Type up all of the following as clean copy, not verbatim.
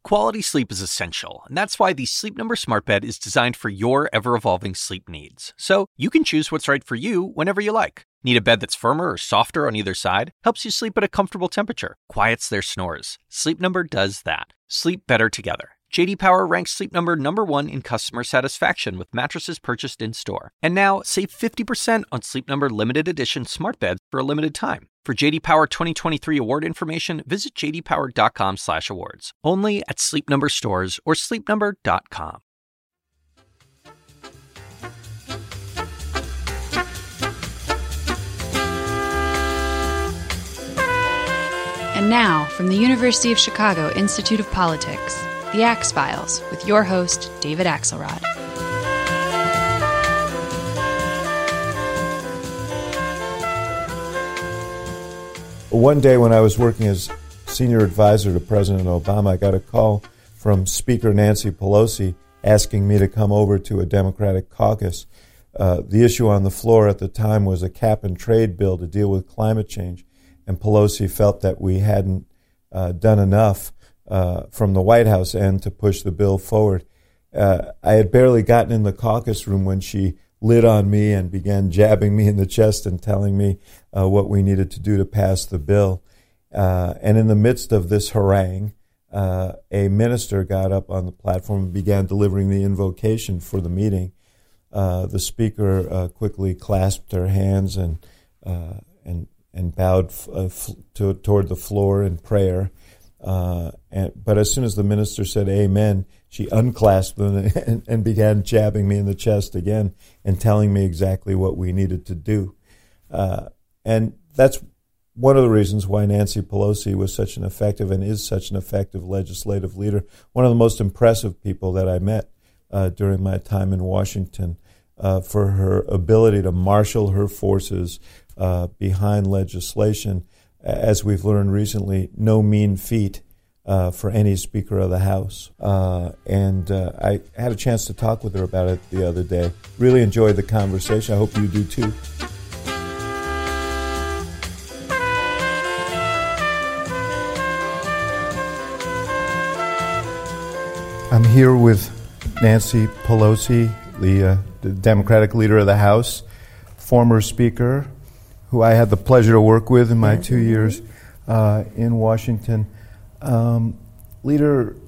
Quality sleep is essential, and that's why the Sleep Number Smart Bed is designed for your ever-evolving sleep needs. So you can choose what's right for you whenever you like. Need a bed that's firmer or softer on either side? Helps you sleep at a comfortable temperature, quiets their snores. Sleep Number does that. Sleep better together. J.D. Power ranks Sleep Number #1 in customer satisfaction with mattresses purchased in-store. And now, save 50% on Sleep Number limited edition smart beds for a limited time. For J.D. Power 2023 award information, visit jdpower.com/awards. Only at Sleep Number stores or sleepnumber.com. And now, from the University of Chicago Institute of Politics, The Axe Files, with your host, David Axelrod. One day when I was working as senior advisor to President Obama, I got a call from Speaker Nancy Pelosi asking me to come over to a Democratic caucus. The issue on the floor at the time was a cap-and-trade bill to deal with climate change, and Pelosi felt that we hadn't done enough from the White House end to push the bill forward. I had barely gotten in the caucus room when she lit on me and began jabbing me in the chest and telling me what we needed to do to pass the bill. And in the midst of this harangue, a minister got up on the platform and began delivering the invocation for the meeting. The speaker quickly clasped her hands and bowed toward the floor in prayer. But as soon as the minister said amen, she unclasped them and began jabbing me in the chest again and telling me exactly what we needed to do. And that's one of the reasons why Nancy Pelosi was such an effective and is such an effective legislative leader. One of the most impressive people that I met during my time in Washington, for her ability to marshal her forces behind legislation. As we've learned recently, no mean feat for any Speaker of the House. And I had a chance to talk with her about it the other day. Really enjoyed the conversation. I hope you do too. I'm here with Nancy Pelosi, the Democratic leader of the House, former Speaker, who I had the pleasure to work with in my 2 years in Washington. Leader,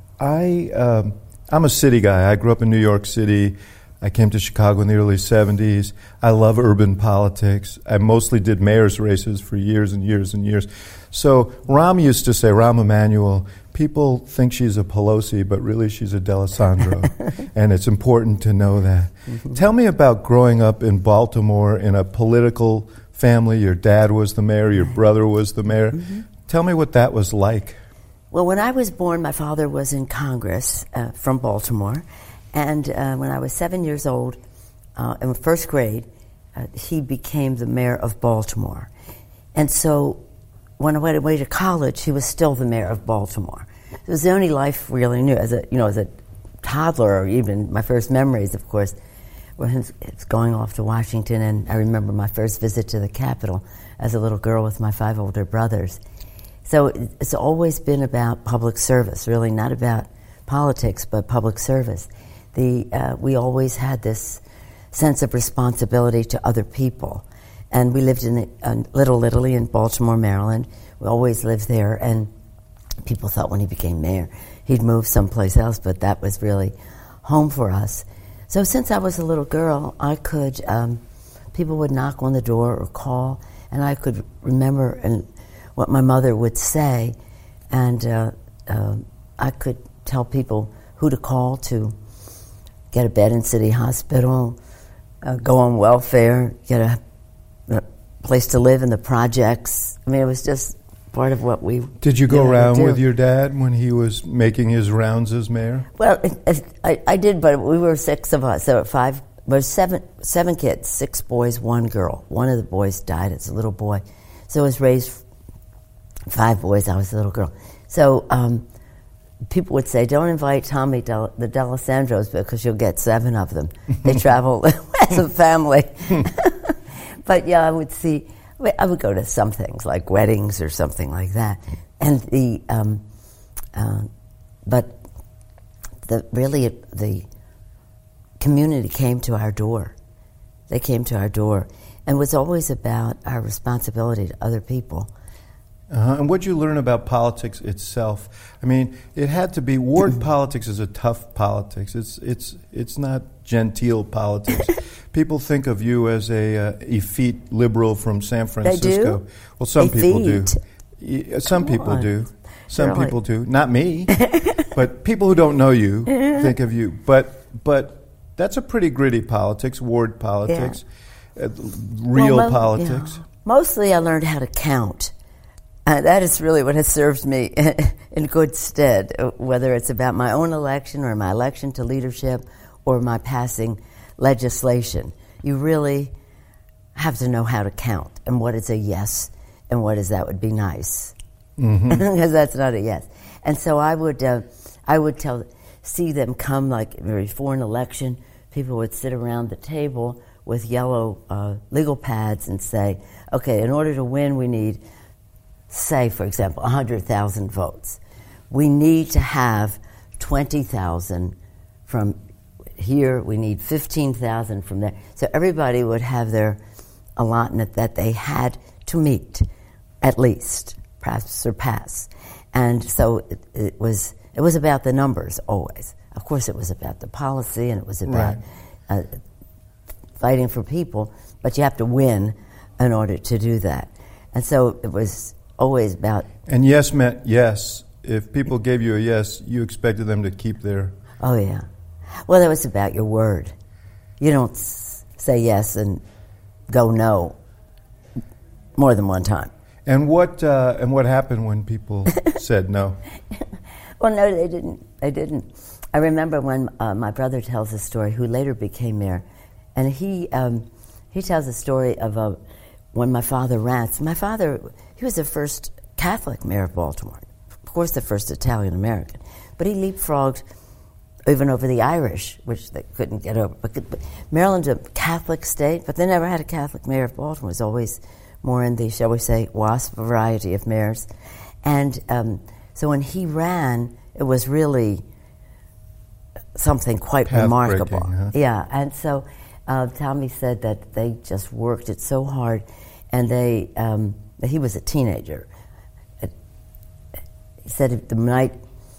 I'm a city guy. I grew up in New York City. I came to Chicago in the early 70s. I love urban politics. I mostly did mayor's races for years and years and years. So Rahm used to say, Rahm Emanuel, people think she's a Pelosi, but really she's a D'Alessandro. And it's important to know that. Mm-hmm. Tell me about growing up in Baltimore in a political family. Your dad was the mayor, your brother was the mayor. Mm-hmm. Tell me what that was like. Well, when I was born, my father was in Congress from Baltimore. And when I was 7 years old, in first grade, he became the mayor of Baltimore. And so when I went away to college, he was still the mayor of Baltimore. It was the only life we really knew. As a toddler, or even my first memories, of course, were him going off to Washington. And I remember my first visit to the Capitol as a little girl with my 5 older brothers. So it's always been about public service, really not about politics, but public service. We always had this sense of responsibility to other people. And we lived in Little Italy in Baltimore, Maryland. We always lived there, and people thought when he became mayor, he'd move someplace else, but that was really home for us. So since I was a little girl, I could, people would knock on the door or call, and I could remember what my mother would say, and I could tell people who to call to get a bed in City Hospital, go on welfare, get a place to live in the projects. I mean, it was just part of what we Did you go around with your dad when he was making his rounds as mayor? Well, I did, but we were 6 of us. There were seven kids, 6 boys, 1 girl. One of the boys died as a little boy. So I was raised 5 boys, I was a little girl. So people would say, don't invite Tommy the D'Alessandros because you'll get 7 of them. They travel as a family. But yeah, I would go to some things like weddings or something like that. And but the community came to our door. They came to our door, and it was always about our responsibility to other people. And what did you learn about politics itself? I mean, it had to be, ward politics is a tough politics. It's not genteel politics. People think of you as a effete liberal from San Francisco. They do? Well, some people do. Some Come people on. do. Some Really? people do. Not me. But people who don't know you think of you. But that's a pretty gritty politics, ward politics, real politics. Yeah. Mostly I learned how to count. That is really what has served me in good stead, whether it's about my own election or my election to leadership or my passing legislation. You really have to know how to count and what is a yes and what is that would be nice. Because that's not a yes. And so I would see them come, like before an election, people would sit around the table with yellow legal pads and say, okay, in order to win we need, say, for example, 100,000 votes. We need to have 20,000 from here. We need 15,000 from there. So everybody would have their allotment that they had to meet, at least, perhaps surpass. And so it was about the numbers always. Of course, it was about the policy, and it was about fighting for people. But you have to win in order to do that. And so it was always about... And yes meant yes. If people gave you a yes, you expected them to keep their... Oh, yeah. Well, that was about your word. You don't say yes and go no more than one time. And what happened when people said no? Well, no, they didn't. They didn't. I remember when my brother tells a story, who later became mayor, and he tells a story of when my father ran. My father, he was the first Catholic mayor of Baltimore, of course the first Italian-American, but he leapfrogged even over the Irish, which they couldn't get over. But Maryland's a Catholic state, but they never had a Catholic mayor of Baltimore. It was always more in the, shall we say, WASP variety of mayors. And so when he ran, it was really something quite remarkable. Huh? Yeah, and so Tommy said that they just worked it so hard, and he was a teenager. He said the night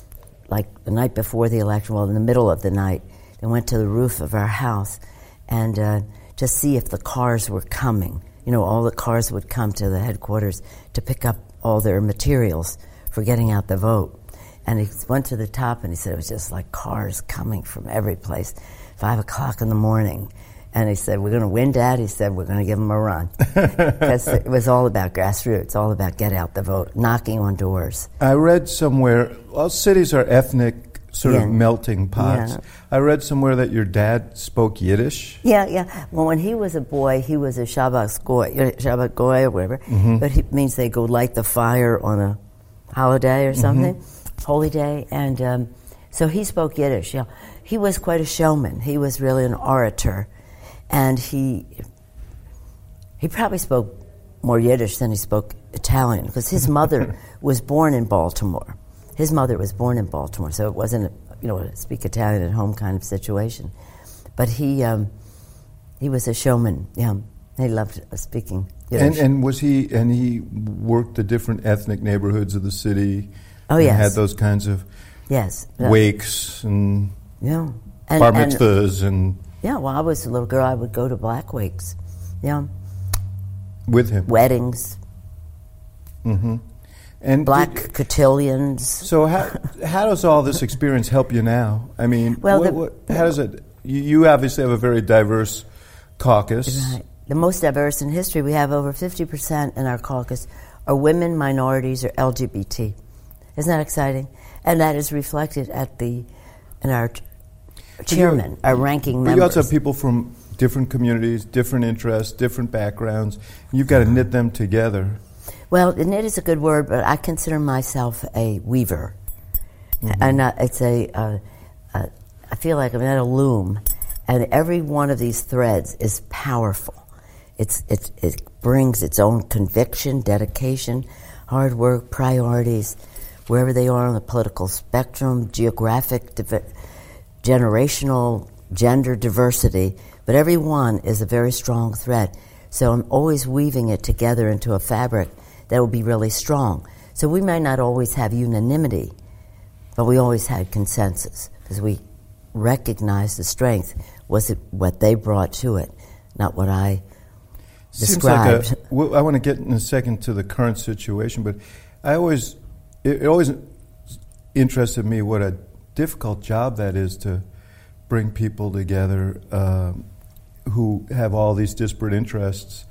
before the election, well, in the middle of the night, they went to the roof of our house and to see if the cars were coming. You know, all the cars would come to the headquarters to pick up all their materials for getting out the vote. And he went to the top and he said it was just like cars coming from every place, 5 o'clock in the morning. And he said, we're going to win, Dad. He said, we're going to give them a run. Because it was all about grassroots, all about get out the vote, knocking on doors. I read somewhere, all cities are ethnic sort of melting pots. Yeah. I read somewhere that your dad spoke Yiddish. Yeah. Well, when he was a boy, he was a Shabbat Goy or whatever. Mm-hmm. But it means they go light the fire on a holiday or something, holy day. And so he spoke Yiddish. Yeah. He was quite a showman. He was really an orator. And he probably spoke more Yiddish than he spoke Italian, because his mother was born in Baltimore. His mother was born in Baltimore, so it wasn't a speak Italian at home kind of situation. But he was a showman. Yeah, he loved speaking Yiddish. And he worked the different ethnic neighborhoods of the city. Oh, and yes. had those kinds of wakes and bar mitzvahs and. Yeah, well, I was a little girl. I would go to black wakes. Yeah. With him. Weddings. Mm-hmm. And black cotillions. So how does all this experience help you now? I mean, how does it? You obviously have a very diverse caucus. Right. The most diverse in history. We have over 50% in our caucus are women, minorities, or LGBT. Isn't that exciting? And that is reflected in our chairman, our ranking members. You also have people from different communities, different interests, different backgrounds. You've got to knit them together. Well, knit is a good word, but I consider myself a weaver. And I feel like I'm at a loom, and every one of these threads is powerful. It brings its own conviction, dedication, hard work, priorities, wherever they are on the political spectrum, geographic, generational, gender diversity, but every one is a very strong thread. So I'm always weaving it together into a fabric that will be really strong. So we may not always have unanimity, but we always had consensus because we recognized the strength was it what they brought to it, not what I described. Seems like I want to get in a second to the current situation, but it always interested me what a difficult job that is to bring people together who have all these disparate interests.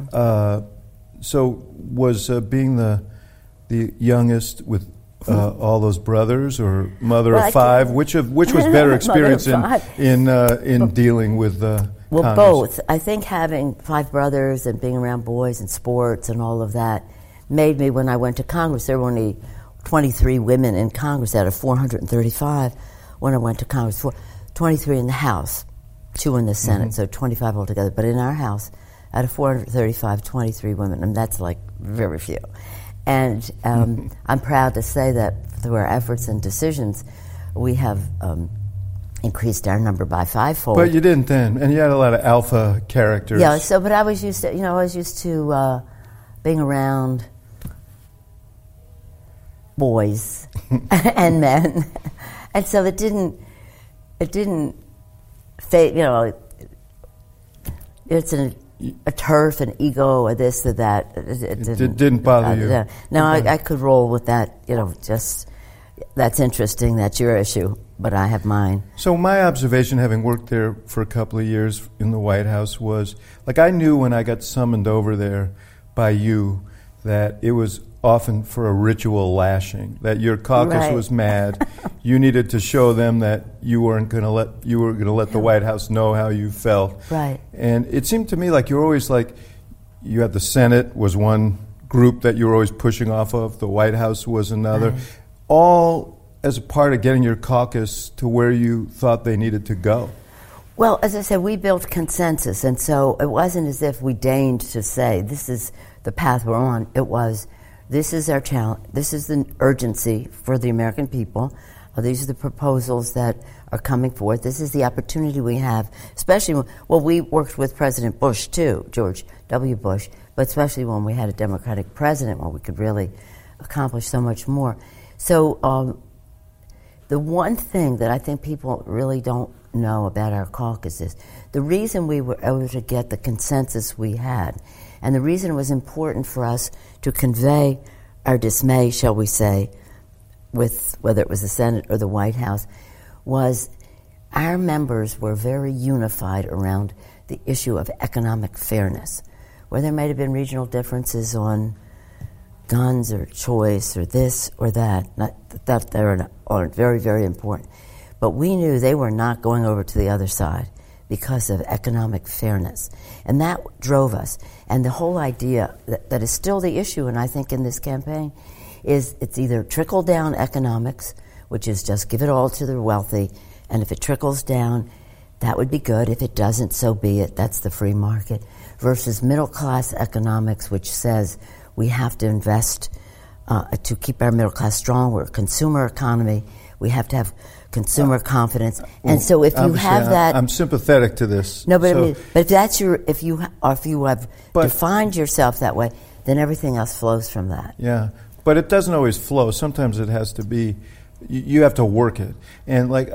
So was being the youngest with all those brothers, or mother of five, which was better experience in dealing with well, Congress? Both. I think having 5 brothers and being around boys and sports and all of that made me, when I went to Congress, there were only 23 women in Congress out of 435 when I went to Congress. 23 in the House, 2 in the Senate, so 25 altogether. But in our House, out of 435, 23 women, and that's like very few. And I'm proud to say that through our efforts and decisions, we have increased our number by 5-fold. But you didn't then, and you had a lot of alpha characters. Yeah. So, but I was used to, being around boys and men, and so it didn't fade. It's a turf, an ego, or this or that. It didn't bother you. No, I could roll with that. Just that's interesting. That's your issue, but I have mine. So my observation, having worked there for a couple of years in the White House, was like I knew when I got summoned over there by you that it was often for a ritual lashing. That your caucus was mad. You needed to show them that you were going to let the White House know how you felt. Right. And it seemed to me like you were always like, you had the Senate was one group that you were always pushing off of. The White House was another. Right. All as a part of getting your caucus to where you thought they needed to go. Well, as I said, we built consensus, and so it wasn't as if we deigned to say, this is the path we're on. It was, this is our challenge, this is the urgency for the American people, these are the proposals that are coming forth, this is the opportunity we have, especially when we worked with President Bush too, George W. Bush, but especially when we had a Democratic president where we could really accomplish so much more. So the one thing that I think people really don't know about our caucus is the reason we were able to get the consensus we had, and the reason it was important for us to convey our dismay, shall we say, with whether it was the Senate or the White House, was our members were very unified around the issue of economic fairness, where there might have been regional differences on guns or choice or this or that. Not that they aren't very, very important. But we knew they were not going over to the other side because of economic fairness. And that drove us. And the whole idea that is still the issue, and I think in this campaign, is it's either trickle-down economics, which is just give it all to the wealthy, and if it trickles down, that would be good. If it doesn't, so be it. That's the free market. Versus middle-class economics, which says we have to invest to keep our middle class strong. We're a consumer economy. We have to have consumer confidence. And so if you have that... I'm sympathetic to this. No, but if that's if you have defined yourself that way, then everything else flows from that. Yeah, but it doesn't always flow. Sometimes it has to be, you have to work it. And like,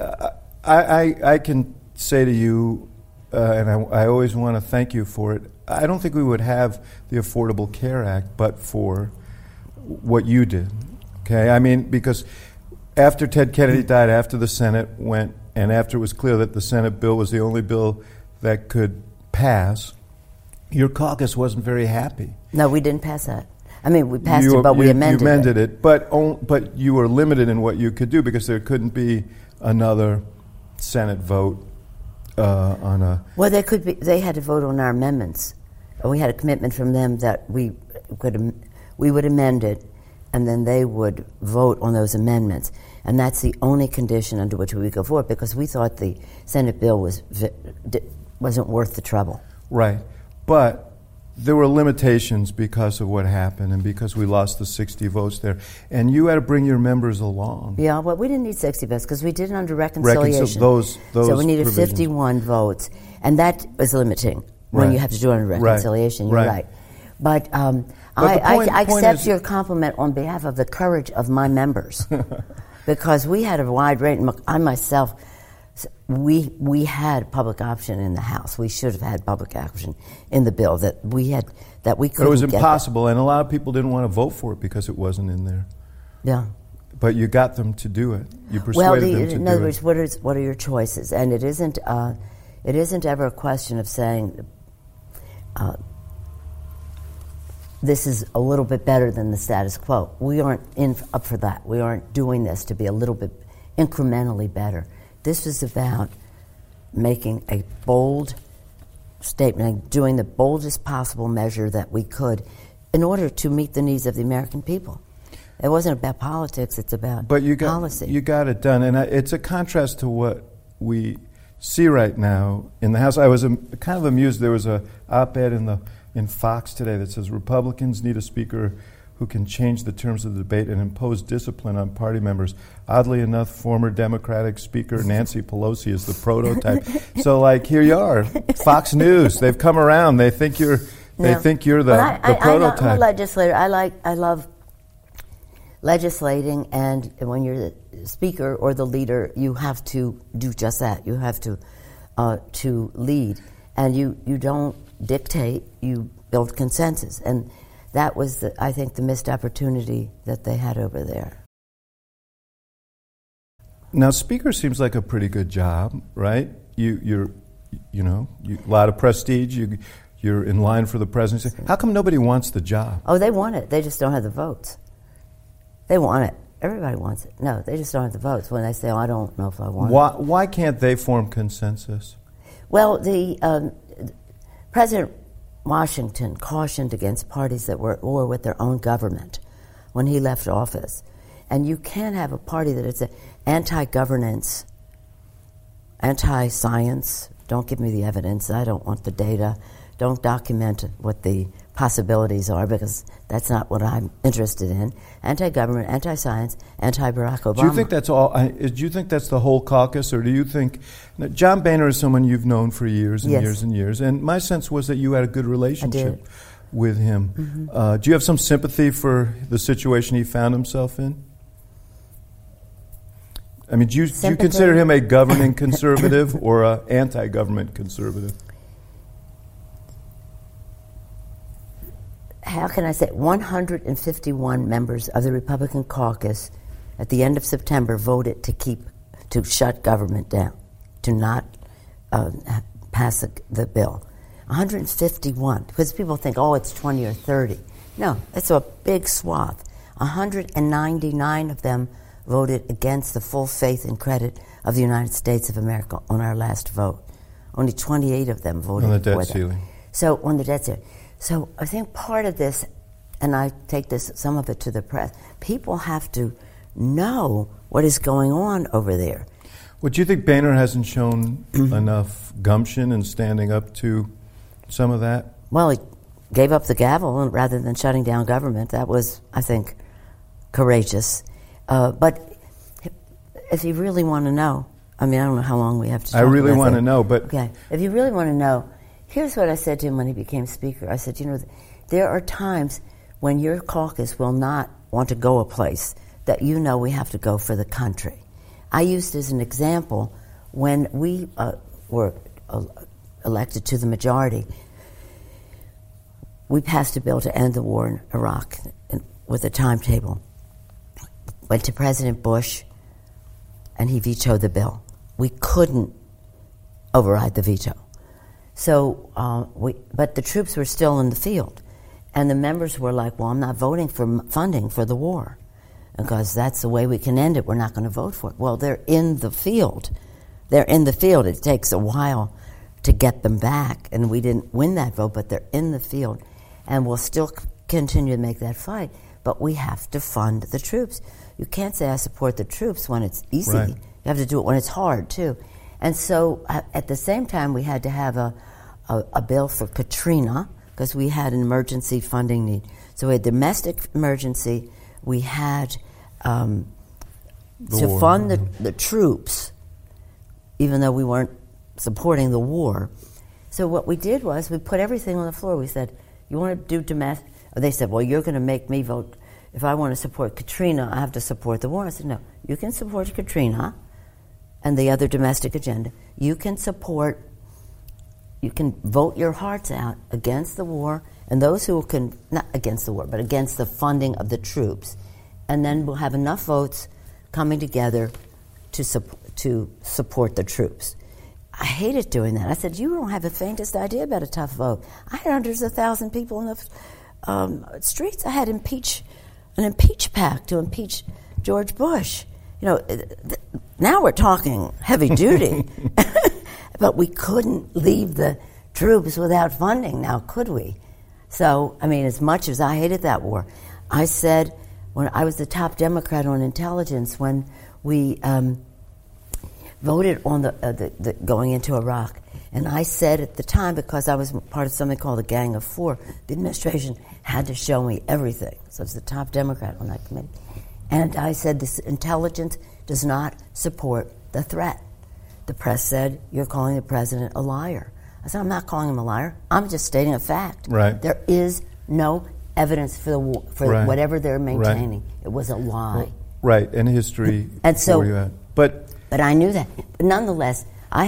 I can say to you, and I always want to thank you for it, I don't think we would have the Affordable Care Act but for what you did, okay? I mean, because after Ted Kennedy died, after the Senate went, and after it was clear that the Senate bill was the only bill that could pass, your caucus wasn't very happy. No, we didn't pass that. I mean, we passed it, but we amended it. You amended it, but you were limited in what you could do because there couldn't be another Senate vote on a... Well, there could be. They had to vote on our amendments. We had a commitment from them that we would amend it, and then they would vote on those amendments. And that's the only condition under which we would go forward, because we thought the Senate bill wasn't worth the trouble. Right. But there were limitations because of what happened and because we lost the 60 votes there. And you had to bring your members along. Yeah, well, we didn't need 60 votes because we did it under reconciliation. Those so we needed provisions. 51 votes. And that was limiting when you have to do it under reconciliation. You're right. But I accept your compliment on behalf of the courage of my members because we had a wide range. I myself, we had public option in the House. We should have had public option in the bill that we couldn't. But it was impossible, and a lot of people didn't want to vote for it because it wasn't in there. Yeah. But you got them to do it. You persuaded them to do it. In other words, what are your choices? And it isn't ever a question of saying this is a little bit better than the status quo. We aren't up for that. We aren't doing this to be a little bit incrementally better. This was about making a bold statement, doing the boldest possible measure that we could in order to meet the needs of the American people. It wasn't about politics, it's about policy. You got it done, and it's a contrast to what we see right now in the House. I was kind of amused. There was a op-ed in Fox today that says Republicans need a speaker who can change the terms of the debate and impose discipline on party members. Oddly enough, former Democratic Speaker Nancy Pelosi is the prototype. So, like, here you are, Fox News. They've come around. They think you're the prototype. I'm a legislator. I love legislating, and when you're the speaker or the leader, you have to do just that. You have to lead, and you don't dictate. You build consensus, and that was, I think, the missed opportunity that they had over there. Now, speaker seems like a pretty good job, right? You're a lot of prestige. You're in line for the presidency. How come nobody wants the job? Oh, they want it. They just don't have the votes. They want it. Everybody wants it. No, they just don't have the votes. When they say, "Oh, I don't know if I want it." Why can't they form consensus? Well, the President Washington cautioned against parties that were at war with their own government when he left office. And you can't have a party that is anti-governance, anti-science. Don't give me the evidence. I don't want the data. Don't document what the possibilities are because that's not what I'm interested in. Anti-government, anti-science, anti-Barack Obama. Do you think that's all? Do you think that's the whole caucus, or do you think John Boehner is someone you've known for years and years and years? And my sense was that you had a good relationship with him. Mm-hmm. Do you have some sympathy for the situation he found himself in? I mean, do you consider him a governing conservative or an anti-government conservative? How can I say 151 members of the Republican caucus at the end of September voted to shut government down, to not pass the bill. 151, because people think, oh, it's 20 or 30. No, it's a big swath. 199 of them voted against the full faith and credit of the United States of America on our last vote. Only 28 of them voted on the debt for ceiling. So on the debt ceiling. So I think part of this, and I take some of it to the press, people have to know what is going on over there. Well, do you think Boehner hasn't shown enough gumption in standing up to some of that? Well, he gave up the gavel rather than shutting down government. That was, I think, courageous. But if you really want to know, I mean, I don't know how long we have to talk about I really want to know, but... Okay, if you really want to know, here's what I said to him when he became Speaker. I said, there are times when your caucus will not want to go a place that you know we have to go for the country. I used as an example when we were elected to the majority, we passed a bill to end the war in Iraq with a timetable. Went to President Bush, and he vetoed the bill. We couldn't override the veto. So, but the troops were still in the field. And the members were like, well, I'm not voting for funding for the war because that's the way we can end it. We're not going to vote for it. Well, they're in the field. They're in the field. It takes a while to get them back, and we didn't win that vote, but they're in the field. And we'll still continue to make that fight, but we have to fund the troops. You can't say I support the troops when it's easy. Right. You have to do it when it's hard, too. And so at the same time, we had to have a bill for Katrina, because we had an emergency funding need. So we had domestic emergency. We had to fund the troops, even though we weren't supporting the war. So what we did was we put everything on the floor. We said, you want to do domestic? They said, well, you're going to make me vote. If I want to support Katrina, I have to support the war. I said, no, you can support Katrina and the other domestic agenda. You can vote your hearts out against the war, and those who can, not against the war, but against the funding of the troops. And then we'll have enough votes coming together to support the troops. I hated doing that. I said, you don't have the faintest idea about a tough vote. I had hundreds of thousands of people in the streets. I had an impeach pact to impeach George Bush. Now we're talking heavy duty. But we couldn't leave the troops without funding now, could we? So, as much as I hated that war, I said, when I was the top Democrat on intelligence, when we voted on the going into Iraq, and I said at the time, because I was part of something called the Gang of Four, the administration had to show me everything. So I was the top Democrat on that committee. And I said, this intelligence does not support the threat. The press said, you're calling the president a liar. I said, I'm not calling him a liar. I'm just stating a fact. Right. There is no evidence for whatever they're maintaining. Right. It was a lie. Well, right, and history. And so, you had. But I knew that. But nonetheless,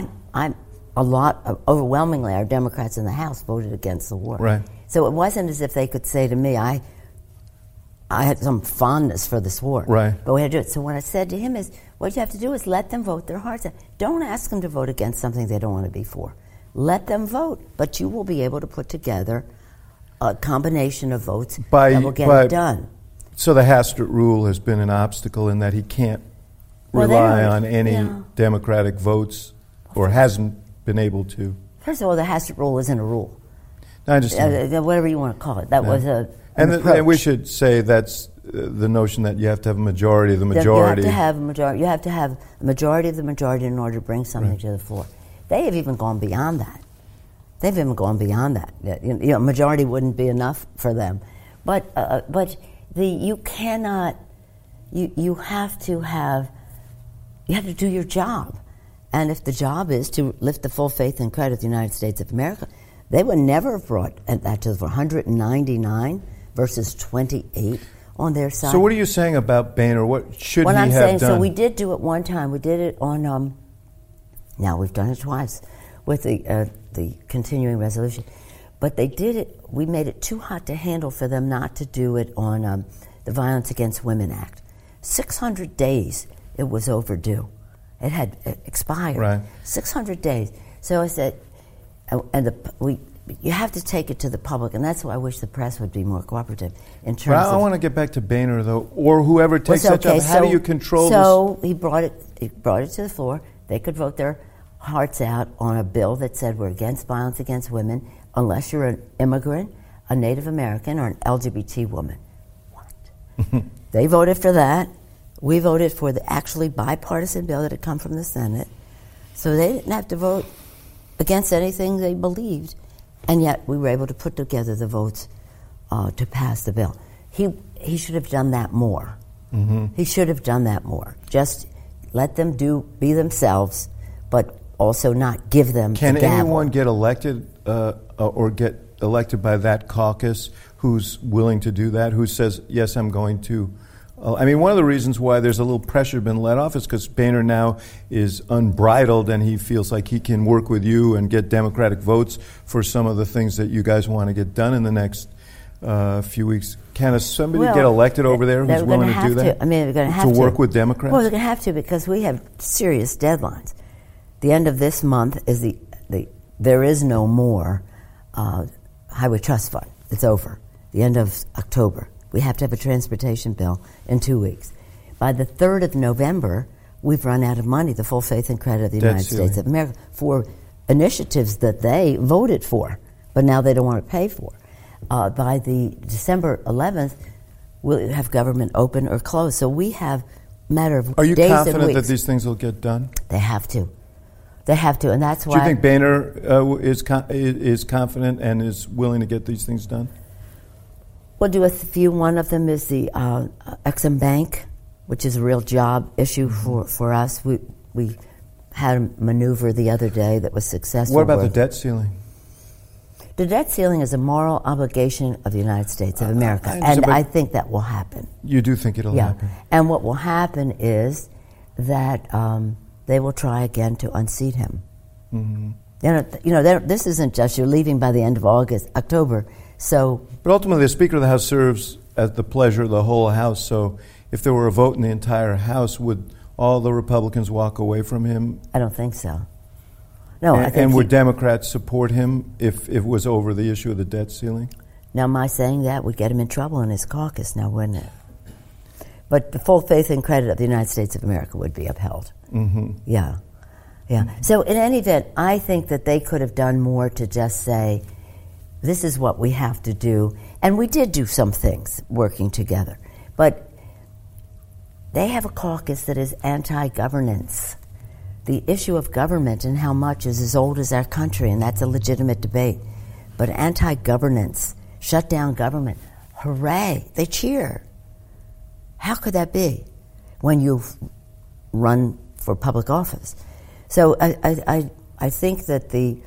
overwhelmingly, our Democrats in the House voted against the war. Right. So it wasn't as if they could say to me, I had some fondness for this war. Right. But we had to do it. So what I said to him is, what you have to do is let them vote their hearts out. Don't ask them to vote against something they don't want to be for. Let them vote, but you will be able to put together a combination of votes that will get it done. So the Hastert rule has been an obstacle in that he can't rely on any Democratic votes, or hasn't been able to. First of all, the Hastert rule isn't a rule. I understand. Whatever you want to call it. That was an approach. And we should say that's the notion that you have to have a majority of the majority. You have to have a majority. You have to have a majority of the majority in order to bring something to the floor. They have even gone beyond that. Majority wouldn't be enough for them. But you cannot. You have to do your job. And if the job is to lift the full faith and credit of the United States of America, they would never have brought that to the 199 versus 28 on their side. So what are you saying about Boehner? What should he have done? So we did do it one time. We did it on, now we've done it twice, with the continuing resolution. But they did it, we made it too hot to handle for them not to do it on the Violence Against Women Act. 600 days it was overdue. It had expired. Right. 600 days. So I said, you have to take it to the public, and that's why I wish the press would be more cooperative in terms of... I want to get back to Boehner, though, or whoever takes that job. How do you control this? So he brought it to the floor. They could vote their hearts out on a bill that said we're against violence against women unless you're an immigrant, a Native American, or an LGBT woman. What? They voted for that. We voted for the actually bipartisan bill that had come from the Senate. So they didn't have to vote against anything they believed, and yet we were able to put together the votes to pass the bill. He should have done that more. Mm-hmm. He should have done that more. Just let them be themselves, but also not give them Can the gavel. Anyone get elected or get elected by that caucus who's willing to do that, who says, yes, I'm going to... one of the reasons why there's a little pressure been let off is because Boehner now is unbridled and he feels like he can work with you and get Democratic votes for some of the things that you guys want to get done in the next few weeks. Can somebody get elected over there who's willing to do that? They're going to have to work with Democrats? Well, they're going to have to, because we have serious deadlines. The end of this month is there is no more Highway Trust Fund. It's over. The end of October. We have to have a transportation bill in 2 weeks. By the 3rd of November, we've run out of money, the full faith and credit of the United States of America, for initiatives that they voted for, but now they don't want to pay for. By the December 11th, we'll have government open or closed. So we have a matter of days and weeks. Are you confident that these things will get done? They have to. They have to, and that's why. Do you think Boehner is confident and is willing to get these things done? We'll do a few. One of them is the Exim Bank, which is a real job issue for us. We had a maneuver the other day that was successful. What about the debt ceiling? The debt ceiling is a moral obligation of the United States of America, I think that will happen. You do think it'll happen? And what will happen is that they will try again to unseat him. Mm-hmm. This isn't just you're leaving by the end of October. So, but ultimately, the Speaker of the House serves at the pleasure of the whole House. So, if there were a vote in the entire House, would all the Republicans walk away from him? I don't think so. No, I think. And would Democrats support him if it was over the issue of the debt ceiling? Now, my saying that would get him in trouble in his caucus, now wouldn't it? But the full faith and credit of the United States of America would be upheld. Mm-hmm. Yeah. So, in any event, I think that they could have done more to just say, this is what we have to do. And we did do some things working together. But they have a caucus that is anti-governance. The issue of government and how much is as old as our country, and that's a legitimate debate. But anti-governance, shut down government, hooray, they cheer. How could that be when you run for public office? So I think that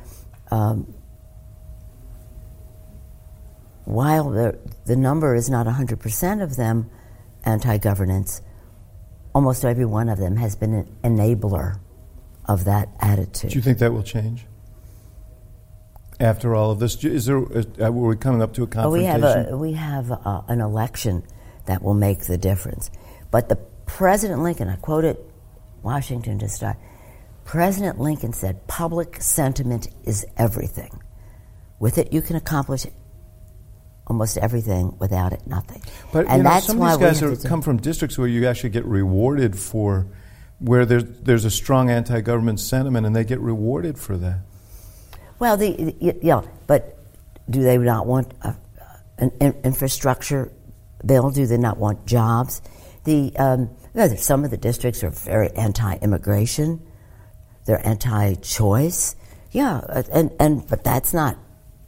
while the number is not 100% of them anti-governance, almost every one of them has been an enabler of that attitude. Do you think that will change after all of this? Were we coming up to a confrontation? We have an election that will make the difference. But the President Lincoln, I quoted Washington to start, President Lincoln said, public sentiment is everything. With it, you can accomplish almost everything. Without it, nothing. But and that's some of these guys come from districts where you actually get rewarded for, where there's a strong anti-government sentiment, and they get rewarded for that. Well, but do they not want an infrastructure bill? Do they not want jobs? Some of the districts are very anti-immigration. They're anti-choice. Yeah, but that's not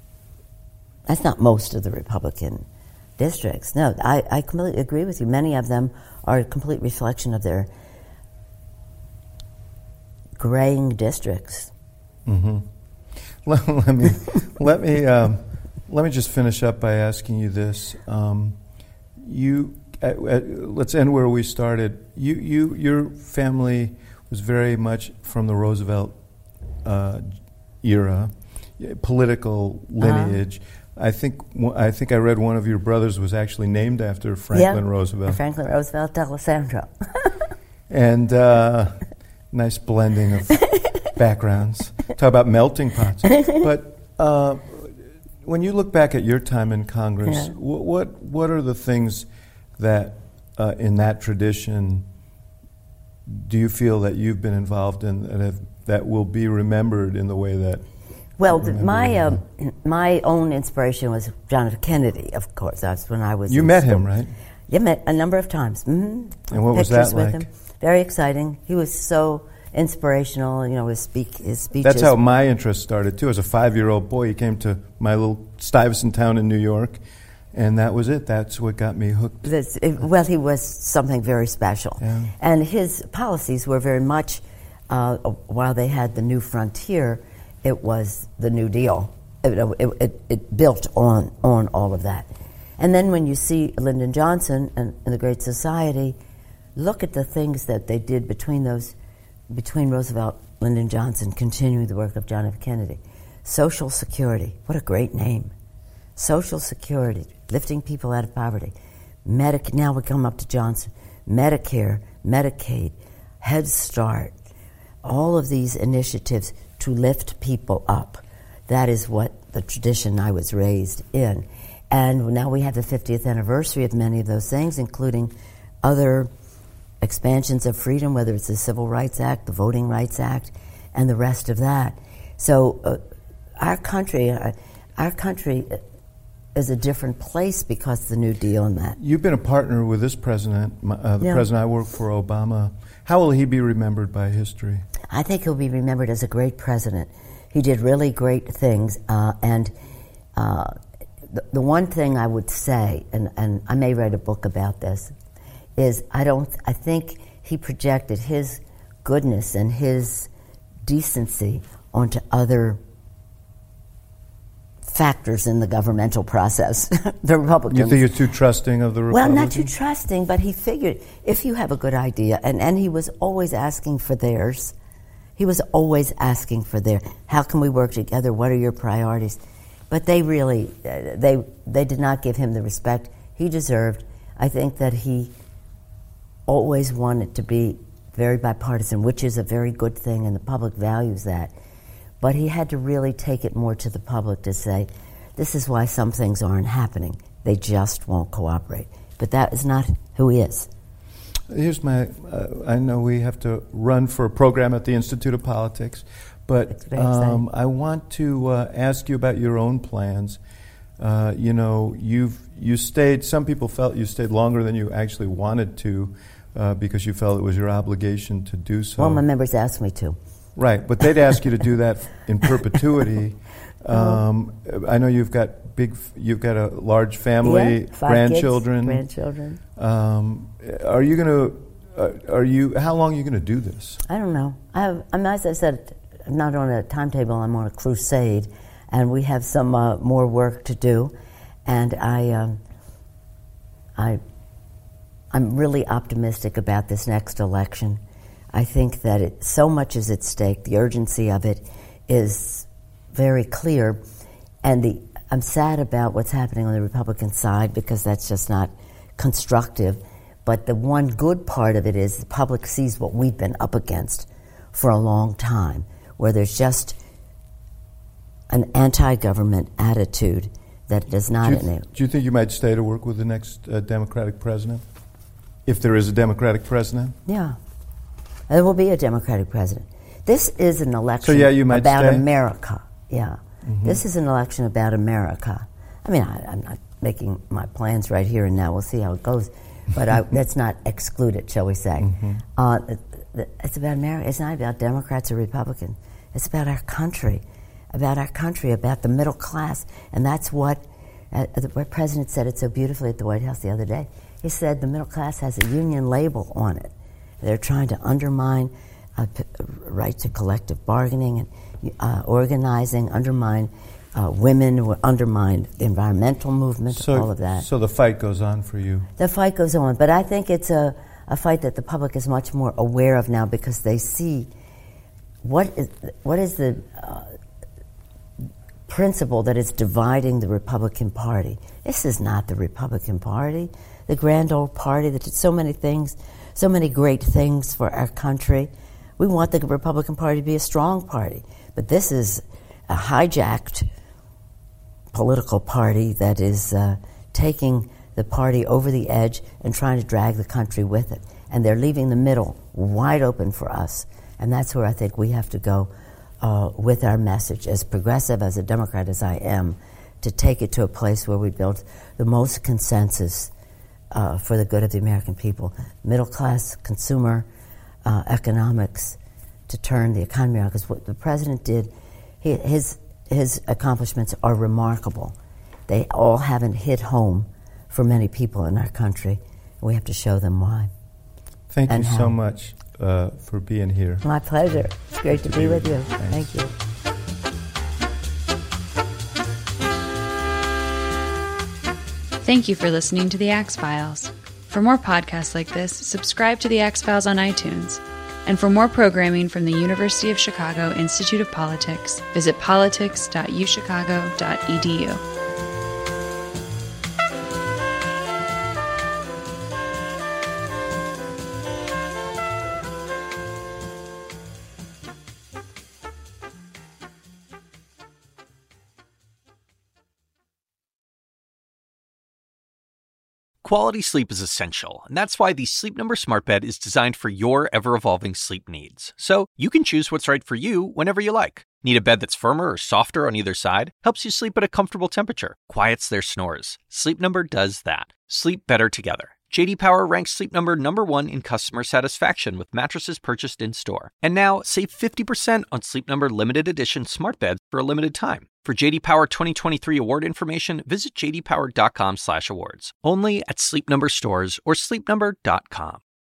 most of the Republican districts. No, I completely agree with you. Many of them are a complete reflection of their graying districts. Mm-hmm. Let me just finish up by asking you this. Let's end where we started. Your family was very much from the Roosevelt era, political lineage. I think I read one of your brothers was actually named after Franklin Roosevelt. Franklin Roosevelt D'Alessandro. And nice blending of backgrounds. Talk about melting pots. But when you look back at your time in Congress, what are the things that in that tradition do you feel that you've been involved in that will be remembered in the way that? Well, my own inspiration was John F. Kennedy, of course. That's when I was. You met him, right? Yeah, met a number of times. Mm-hmm. And what was that like? With him. Very exciting. He was so inspirational. His speeches. That's how my interest started too. As a 5-year-old boy, he came to my little Stuyvesant town in New York, and that was it. That's what got me hooked. He was something very special, and his policies were very much. While they had the New Frontier, it was the New Deal. It built on all of that. And then when you see Lyndon Johnson and the Great Society, look at the things that they did between Roosevelt, Lyndon Johnson, continuing the work of John F. Kennedy. Social Security, what a great name. Social Security, lifting people out of poverty. Now we come up to Johnson. Medicare, Medicaid, Head Start, all of these initiatives to lift people up. That is what the tradition I was raised in. And now we have the 50th anniversary of many of those things, including other expansions of freedom, whether it's the Civil Rights Act, the Voting Rights Act, and the rest of that. So our country is a different place because of the New Deal and that. You've been a partner with this president, the president I worked for, Obama. How will he be remembered by history? I think he'll be remembered as a great president. He did really great things, and the one thing I would say, and I may write a book about this, is I think he projected his goodness and his decency onto other factors in the governmental process. The Republicans. You think you're too trusting of the Republicans? Well, not too trusting, but he figured if you have a good idea, and he was always asking for theirs. He was always asking for how can we work together? What are your priorities? But they really, they did not give him the respect he deserved. I think that he always wanted to be very bipartisan, which is a very good thing, and the public values that. But he had to really take it more to the public to say, this is why some things aren't happening. They just won't cooperate. But that is not who he is. Here's I know we have to run for a program at the Institute of Politics, but I want to ask you about your own plans. You stayed, some people felt you stayed longer than you actually wanted to because you felt it was your obligation to do so. Well, my members asked me to. Right, but they'd ask you to do that in perpetuity. I know you've got a large family, 5 grandchildren. Grandchildren. How long are you going to do this? I don't know. As I said, I'm not on a timetable. I'm on a crusade, and we have some more work to do. And I'm really optimistic about this next election. I think that so much is at stake. The urgency of it is very clear, and I'm sad about what's happening on the Republican side because that's just not constructive. But the one good part of it is the public sees what we've been up against for a long time, where there's just an anti-government attitude that does not enable. Do you think you might stay to work with the next Democratic president, if there is a Democratic president? Yeah. There will be a Democratic president. This is an election about stay? America. Yeah. Mm-hmm. This is an election about America. I mean, I'm not making my plans right here and now. We'll see how it goes. But let's not exclude it, shall we say. Mm-hmm. It's about America. It's not about Democrats or Republicans. It's about our country, about the middle class. And that's what the President said it so beautifully at the White House the other day. He said the middle class has a union label on it. They're trying to undermine right to collective bargaining and organizing, undermine women, undermine the environmental movement, all of that. So the fight goes on for you? The fight goes on, but I think it's a fight that the public is much more aware of now because they see what is the principle that is dividing the Republican Party. This is not the Republican Party, the grand old party that did so many things, so many great things for our country. We want the Republican Party to be a strong party, but this is a hijacked political party that is taking the party over the edge and trying to drag the country with it. And they're leaving the middle wide open for us. And that's where I think we have to go with our message, as progressive, as a Democrat as I am, to take it to a place where we build the most consensus for the good of the American people, middle class, consumer, economics, to turn the economy around. Because what the president did, his accomplishments are remarkable. They all haven't hit home for many people in our country. We have to show them why. Thank you so much for being here. My pleasure. It's great to be with you. Thank you. Thank you for listening to The Axe Files. For more podcasts like this, subscribe to The Axe Files on iTunes. And for more programming from the University of Chicago Institute of Politics, visit politics.uchicago.edu. Quality sleep is essential, and that's why the Sleep Number Smart Bed is designed for your ever-evolving sleep needs. So you can choose what's right for you whenever you like. Need a bed that's firmer or softer on either side? Helps you sleep at a comfortable temperature. Quiets their snores. Sleep Number does that. Sleep better together. JD Power ranks Sleep Number number 1 in customer satisfaction with mattresses purchased in-store. And now, save 50% on Sleep Number limited edition smart beds for a limited time. For JD Power 2023 award information, visit jdpower.com/awards. Only at Sleep Number stores or sleepnumber.com.